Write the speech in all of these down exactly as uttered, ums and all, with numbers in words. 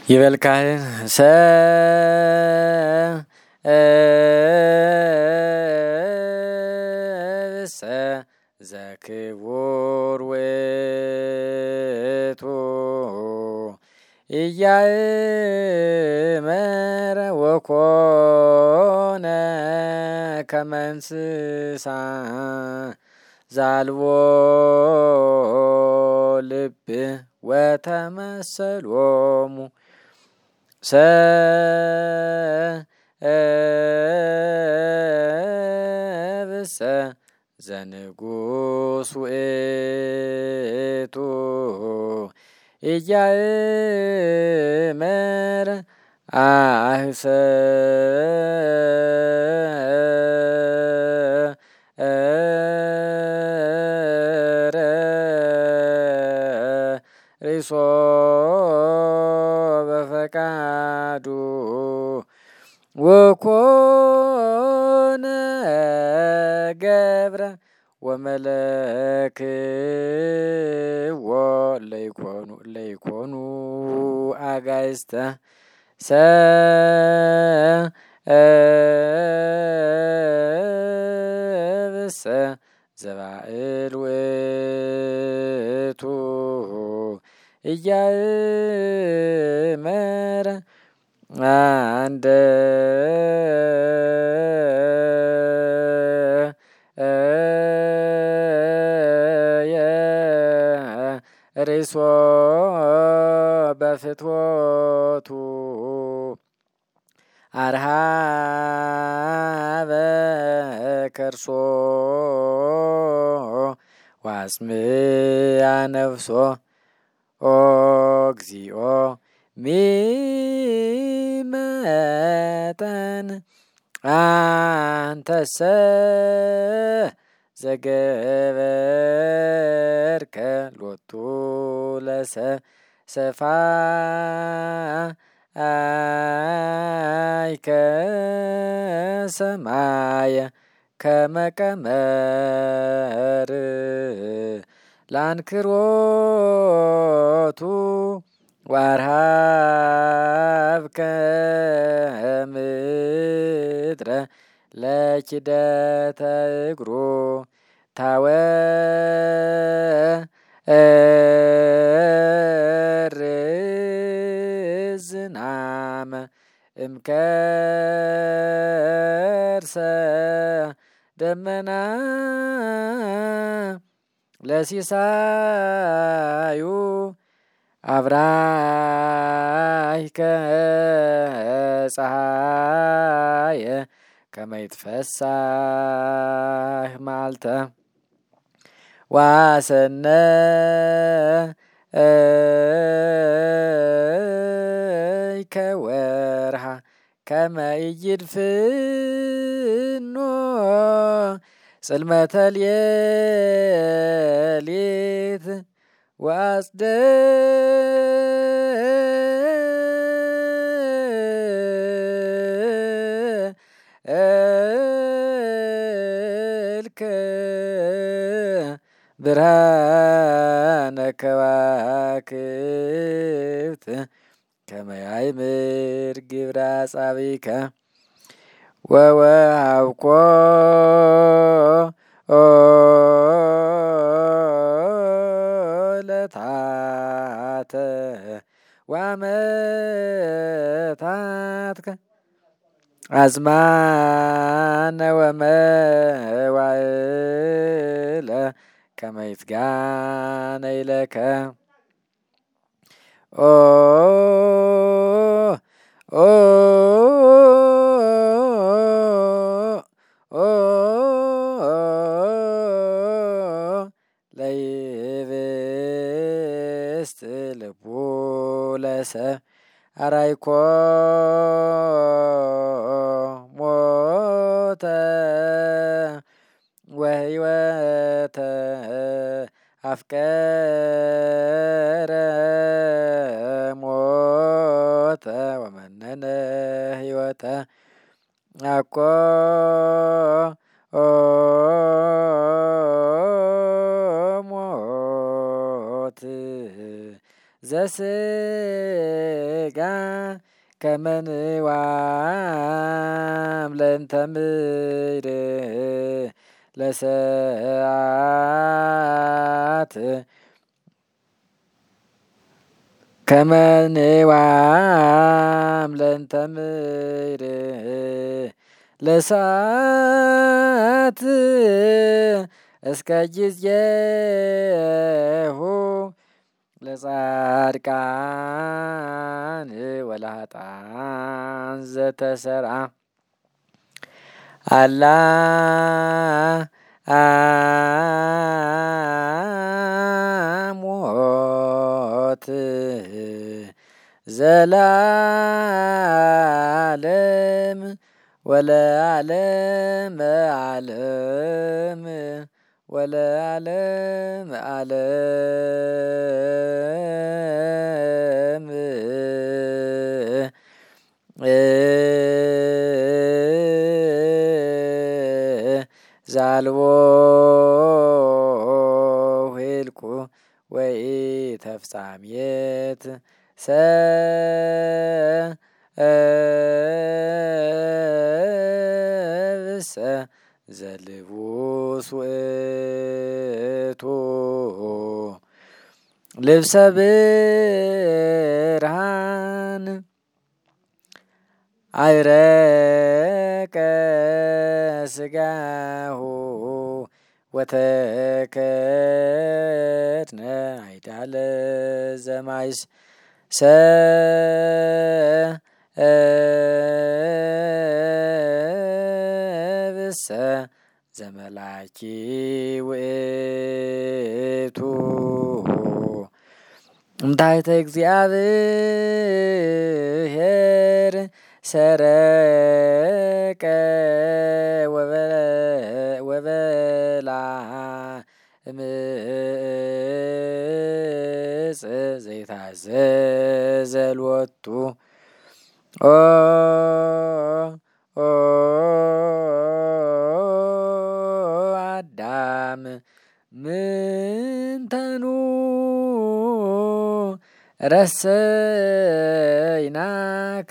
ይበልካህን ሰ ሰ ዘክቡር ውእቱ ኢያእመረ ወኮነ ከመ እንስሳ ዘአልቦ ልብ ወተመሰሎሙ ሰ ብእሰ ዘንጉስ ውእቱ ኢያእመረ አህሰረ ሪሶ በፈቃዱ ወኮነ ገብረ ወመለክዎ ለይኮኑ ለይኮኑ አጋዕዝተ ሰ ብእሰ ዘባእል ውእቱ ኢያእመረ አንደ ርእሶ በፍትወቱ አርሃበ ከርሶ ዋስምያ ነፍሶ ኦ እግዚኦ ሚመጠን አንተሰ ዘገበርከ ሎቱ ለሰፋይከ ሰማየ ከመ ቀመር ለአንክሮቱ ወአርሃብከ ምድረ ለኪደተ እግሩ ታወርድ ዝናመ እምከርሰ ደመና ለሲሳዩ አብራይከ ፀሐየ ከመ ይትፈሳህ መዓልተ ዋሰነይከ ወርሃ ከመ ኢይድፍኖ ጽልመተ ሌሊት ወአጽደ እልከ ብርሃነ ከዋክብት ከመ ያእምር ግብረ አጻብዕከ ወወሀብኮ ለታተ ወአመታትከ አዝማነ ወመዋዕለ ከመ ይትጋነይ ለከ ኦ ኦ ለይብስት ልቡ ለሰብ አራይኮ ሞተ ወህይወተ አፍቀረ ሞተ ወመነነ ህይወተ አኮ ሞት ዘስጋ ከመንዋም ለእንተ ምድር ለሰዓት ከመንዋም ለእንተ ምድር ለሰዓት እስከ ጊዜሁ ለጻድቃን ወለኃጥአን ዘተሰርዓ አላ ሞት ዘላለም ወለዓለመ ዓለም ወለዓለመ ዓለም ዛልቦ ኄልቁ ወኢተፍጻሜት ሰብእሰ ዘልቡስ ውእቱ ልብሰ ብርሃን አይረቀ ስጋሁ ወተከድነ አይዳለ ዘማይስ ሰብእሰ ዘመላኪ ውእቱ እምታሕተ እግዚአብሔር ሰረቀ ወበላ እምዕፅ ዘይታዘዘ ሎቱ ኦ ኦ አዳም ምንተኑ ረሰይናከ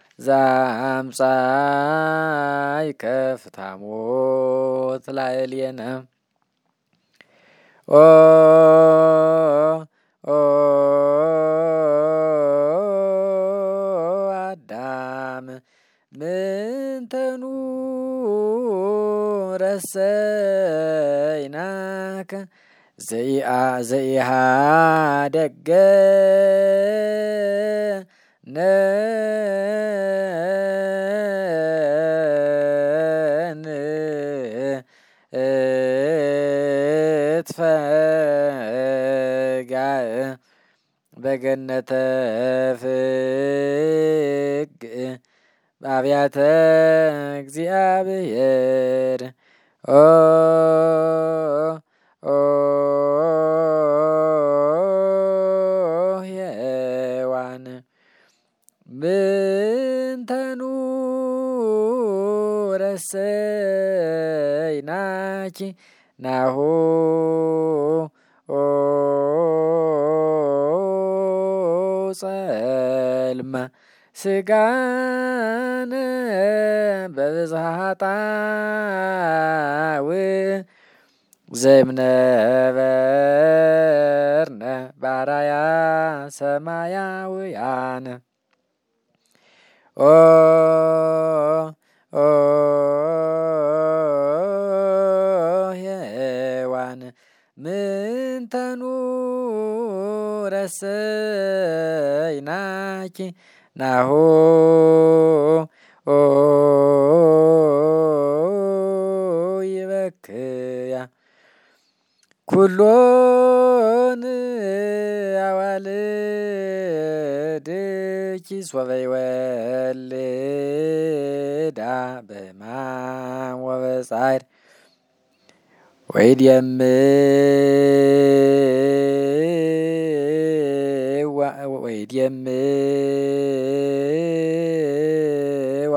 ዘአምጻእከ ፍትሐ ሞት ላዕሌነ ኦ ኦ አዳም ምንተኑ ረሰይናከ ዘኢሃደገ ነን እትፈጋእ በገነተ ፍግ በአብያተ እግዚአብሔር ኦ ኦ ሔዋን ምንተኑ ረሰይናኪ ናሁ ጸልመ ስጋነ በብዝሃ ኃጣውእ ዘእምነበርነ በአርአያ ሰማያውያን ኦ ኦ ሔዋን ምንተኑ ረሰይናኪ ናሁ ይበክያ ኩሎን አዋልድኪ ሶበ ይወልዳ በሕማም ወበጻዕር ወይድየምዋ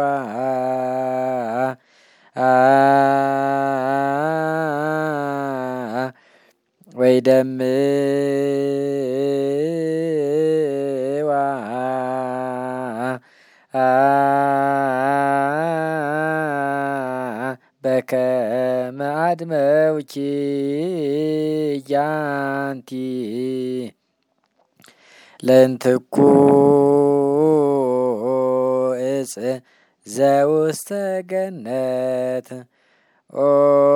ወይደምዋ በከመ አድመውኪ ያንቲ ለእንትኩ እፅ ዘውስተ ገነት ኦ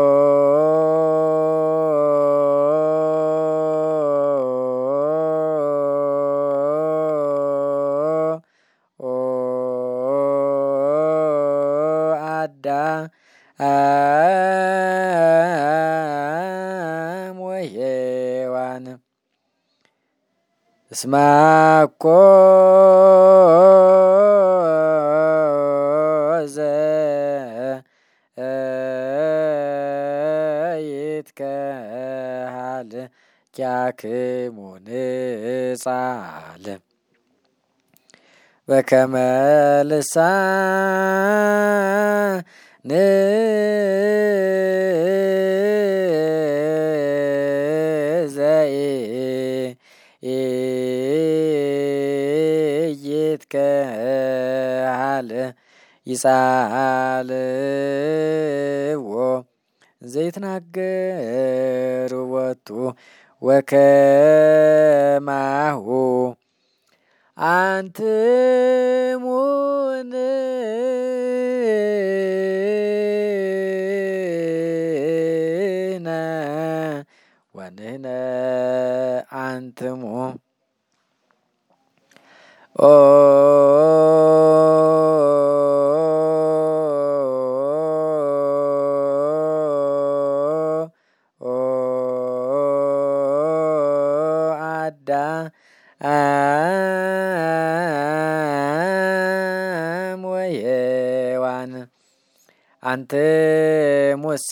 አዳም ወሔዋን እስማኮ ዘይትከሃል ኪያክሙ ንጻል በከመ ልሳን ዘኢይትከሃል ይጻልዎ ዘይትናገር ቦቱ ወከማሁ አንትሙን ወንህነ አንትሙ ኦ አዳም ወሔዋን አንትሙሰ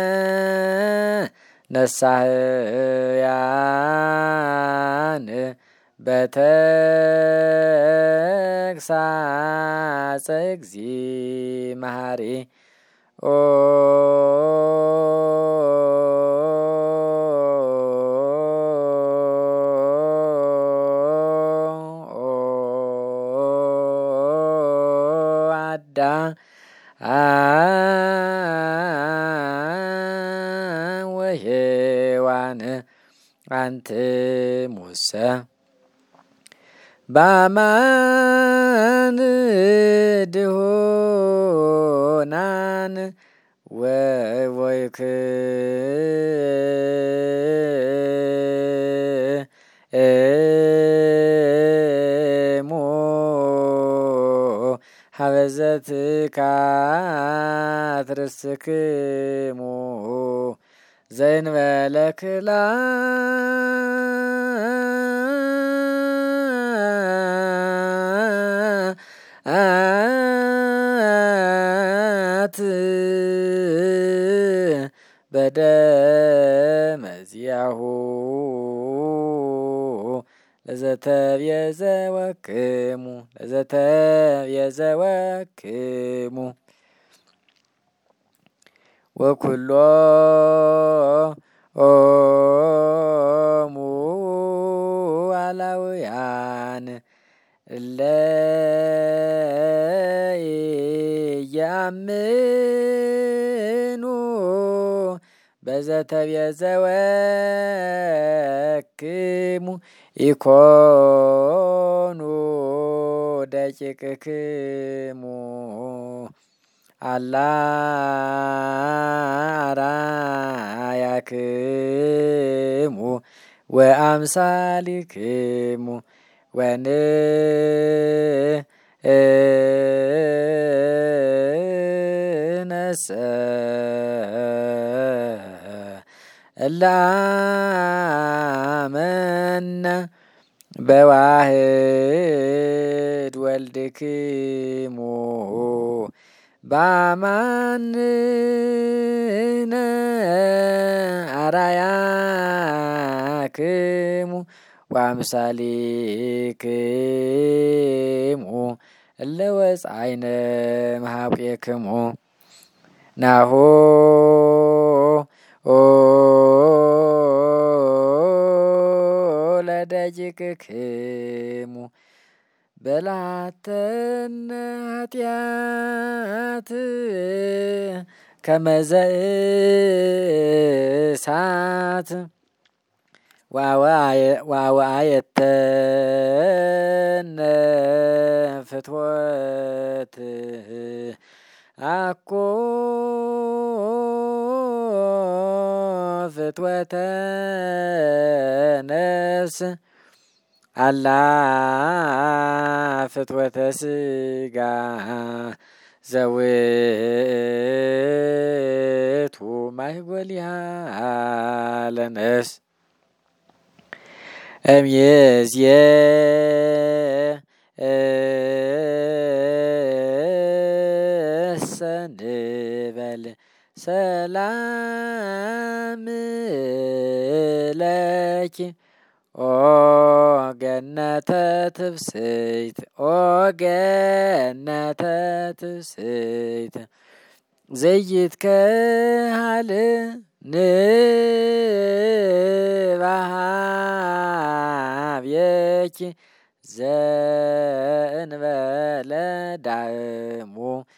ነሳህያን በተግሣጸ እግዚእ መሐሪ ኦ አዳም ወሔዋን አንትሙሰ በአማን ድሆናን ወወይክሙ ሀበዘትካት ርእስክሙ ዘእንበለ ክልአት በደመ ዚአሁ ለዘተቤዘወክሙ ለዘተቤዘወክሙ ወኩሎሙ አላውያን እለ ኢያምኑ በዘተቤዘወክሙ ኢኮኑ ደቂቅክሙ አላ አርአያክሙ ወአምሳሊክሙ ወንእነሰ እለ አመነ በዋህድ ወልድክሙ በአማንነ አርአያክሙ ወአምሳሊክሙ እለ ወጻእነ እምኀቤክሙ ናሁ ለደቂቅክሙ በላተነ ኃጢአት ከመዘ እሳት ዋወአየተነ ፍትወት አኮ ፍትወተ ነፍስ አላ ፍትወተ ስጋ ዘውእቱ ማይጎልያ ለነፍስ እምይእዜ እሰ ንበል ሰላም ለኪ ኦ ገነተ ትፍስሕት ኦ ገነተ ትፍስሕት ዘይትከሃል ንባሃብየኪ ዘእንበለ ዳእሙ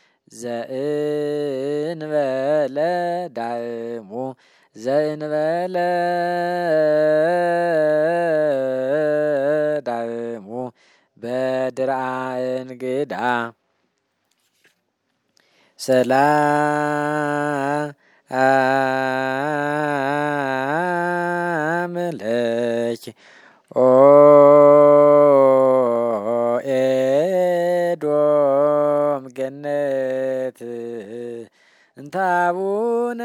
ዘእንበለ ዳእሙ ዘእንበለ ዳእሙ በድርአ እንግዳ ሰላም ለኪ ኦ ኤዶም ገነት እንታቡነ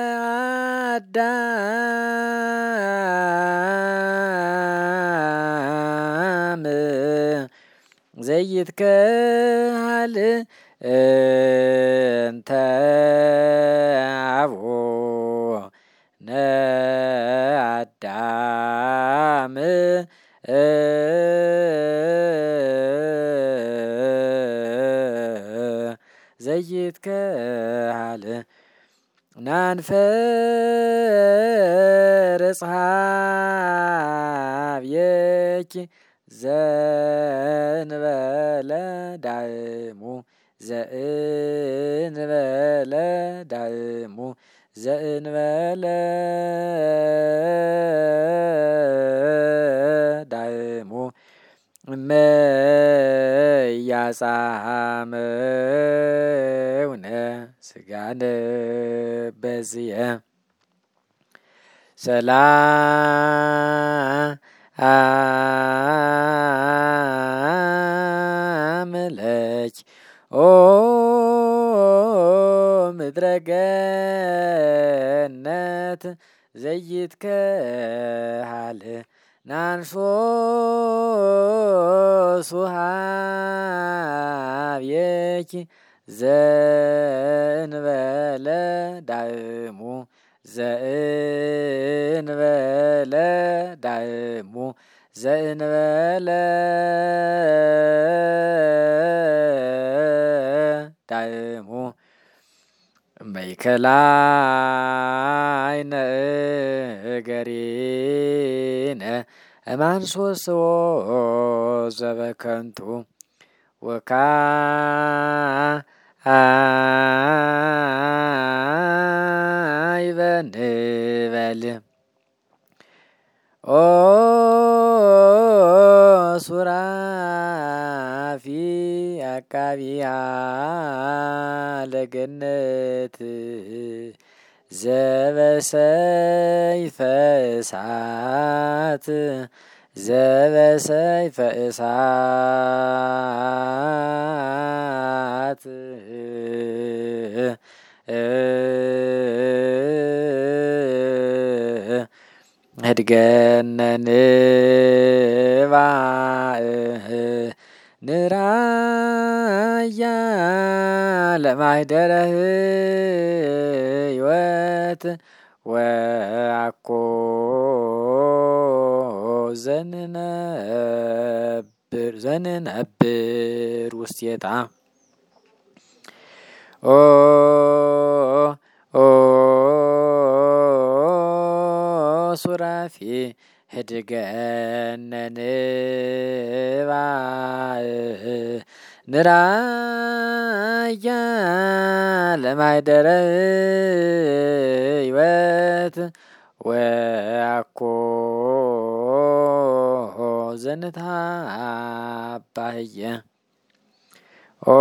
አዳም ዘይትከሃል እንተ አቡነ አዳም ዘይትከሃል ናንፈር እጽሐብየኪ ዘእንበለ ዳእሙ ዘእንበለ ዳእሙ ዘእንበለ ዳእሙ እመያጻመውነ ስጋነ በዝየ ሰላም ለኪ ኦ ምድረ ገነት ዘይትከሃል ናንሶ ሱሃብየኪ ዘእንበለ ዳእሙ ዘእንበለ ዳእሙ ዘእንበለ ዳእሙ እመይከላይነ እገሪነ እማንሶስዎ ዘበከንቱ ወካዕበ ንበል ኦ ሱራፊ አቃቢያ ለገነት ዘበሰይፈ እሳት ዘበሰይፈ እሳት ህድገነ ንባእ ንራያ ለማኅደረ ሕይወት ወአኮ ዘንነብር ዘንነብር ውስቴታ ኦ ኦ ሱራፊ ህድገነ ንባእ ንራያ ለማይደረ ሕይወት ወአኮ ዘንታባህየ ኦ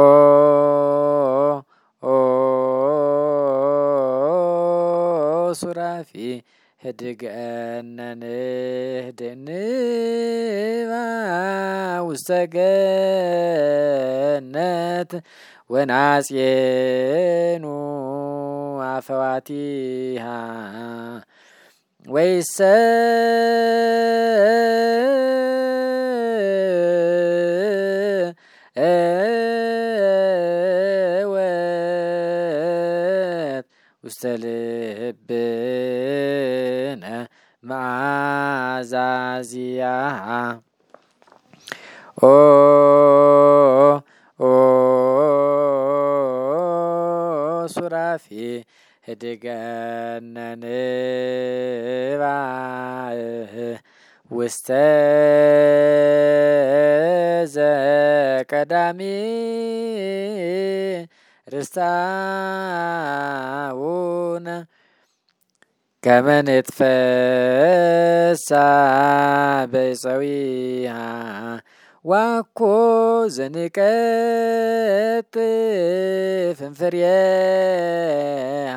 ኦ ሱራፊ ህድገነ ንባእ ውስተ ገነት ወናጽየኑ አፈዋቲሃ ወይሰ ወት ውስተ ልብነ መዓዛዚያሃ ኦ ኦ ሱራፊ ህድገነ ንባእ ውስተ ዘቀዳሚ ርስታውነ ከመ ንትፈሳህ በዕፀዊሃ ዋኮ ዘንቀጥፍ እምፍሬሃ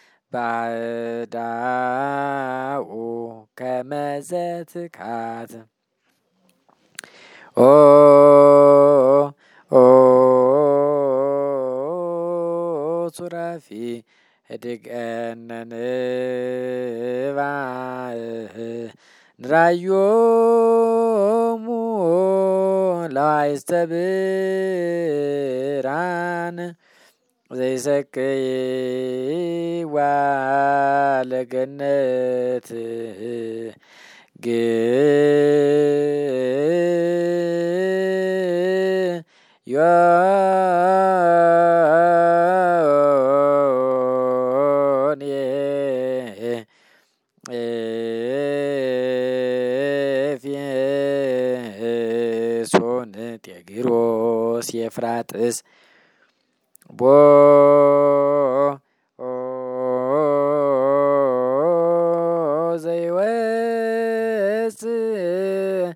ባዕዳኡ ከመ ዘትካት ኦ ኦ ሱራፊ ህድገነ ንባእ ንራዮሙ ለዋይስተ ብርሃን ዘይሰቅይዋ ለገነት ግዮን ኤፌሶን ጤግሮስ ኤፍራጥስ ቦ ዘይወፅእ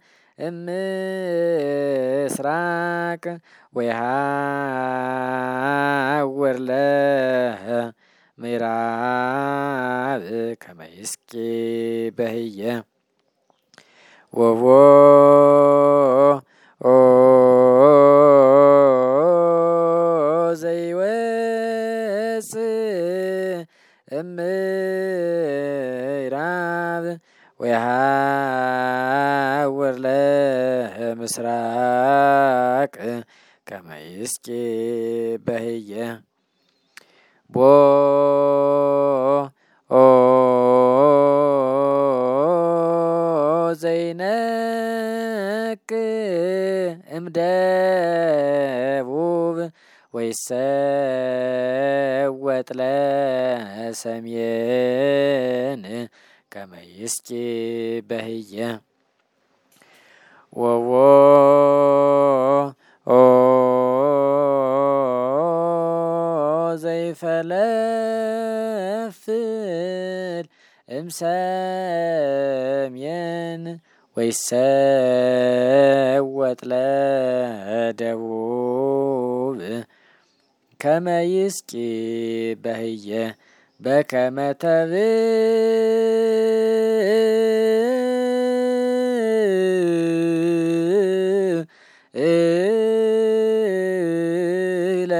እምስራቅ ወይሃውር ለምዕራብ ከመ ይስቂ በህየ ወቦ ዘይወፅእ እምዕራብ ወይሃውር ለምስራቅ ከመ ይስቂ በህየ ቦ ዘይነቅ እምደቡብ ወይሰወጥ ለሰሜን ከመ ይስቂ በህየ ወቦ ዘይፈለፍል እምሰሜን ወይሰወጥ ለደቡብ ከመ ይስቂ በህየ በከመ ተብዕለ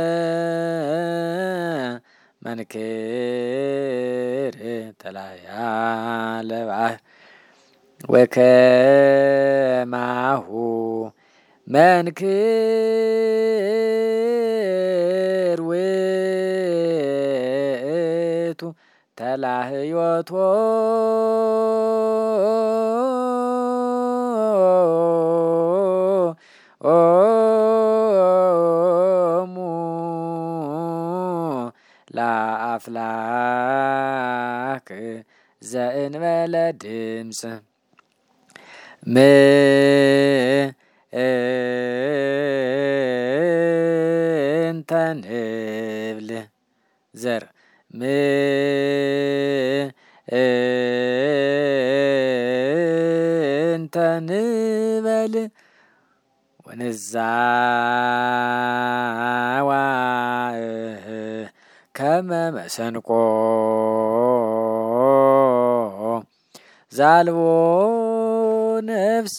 መንክር ተላያ ለባህር ወከማሁ መንክር ውእቱ ተላህዮቶ ኦሙ ለአፍላክ ዘእንበለ ድምፅ ም እንተ ንብል ዘር ም እንተ ንበል ወንዛዋ ከመ መሰንቆ ዛልቦ ነፍስ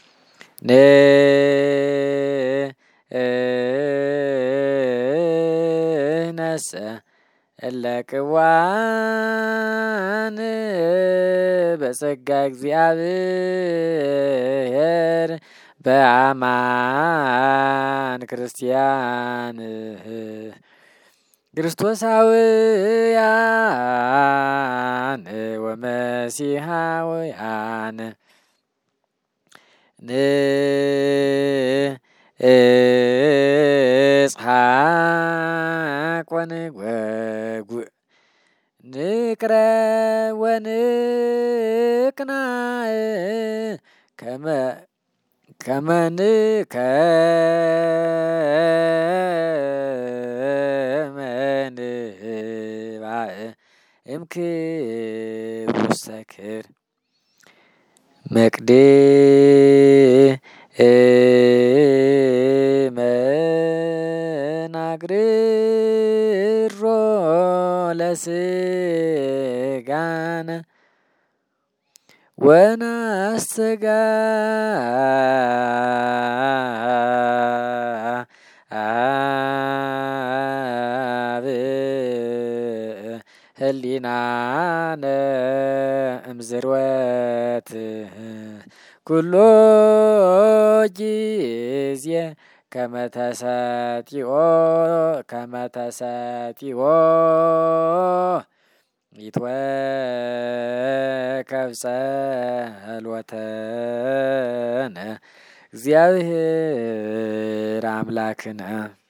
ንነሰ እለ ቅዋን በጸጋ እግዚአብሔር በአማን ክርስቲያን ክርስቶሳውያን ወመሲሐውያን ንጽሐቅ ወንጓጉዕ ንቅረብ ወንቅናዕ ከመ ከመ ንከመ ንባእ እምክቡር ሰክር መናግርሮ ለስጋነ ወናስተጋ አብ ህሊናነ እምዝርወት ኩሎ ጊዜ ከመ ተሰጢኦ ከመ ተሰጢኦ ይትወከፍ ጸሎተነ እግዚአብሔር አምላክነ